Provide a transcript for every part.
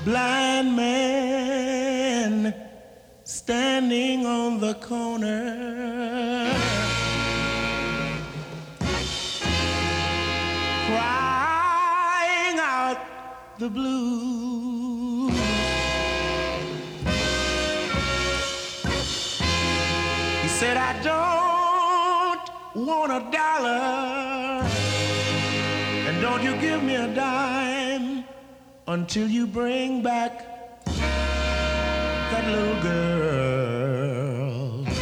blind man standing on the corner, crying out the blues. He said, I don't want a dollar, and don't you give me a dime until you bring back that little girl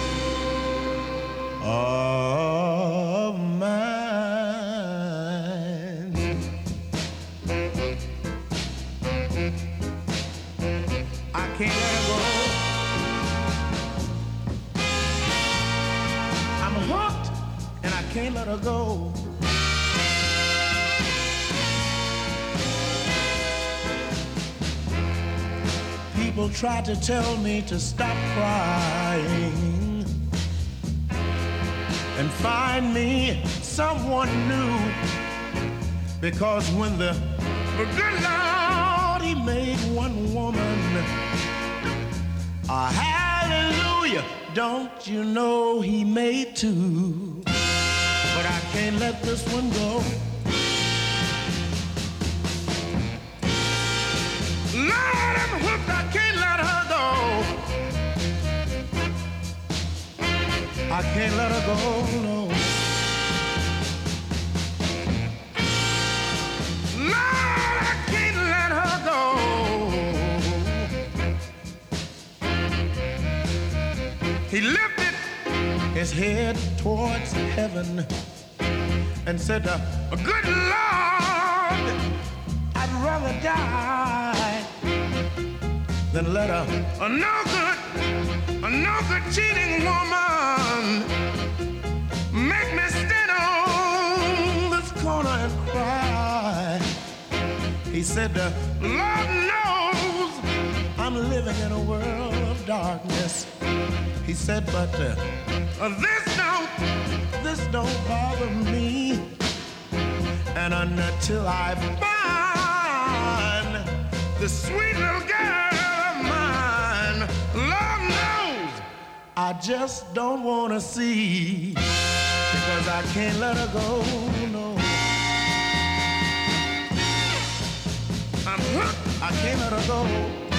of mine. I can't let her go. I'm hooked and I can't let her go. People try to tell me to stop crying and find me someone new, because when the good Lord, he made one woman, hallelujah, don't you know he made two? But I can't let this one go. Lord, I'm hooked, I can't let her go. I can't let her go, no. Lord, I can't let her go. He lifted his head towards heaven and said, good Lord, I'd rather die than let a no good cheating woman make me stand on this corner and cry. He said, Lord knows I'm living in a world of darkness. He said, but this don't bother me. And until I find the sweet little girl of mine, Lord knows I just don't want to see, because I can't let her go, no. I'm hooked, I can't let her go.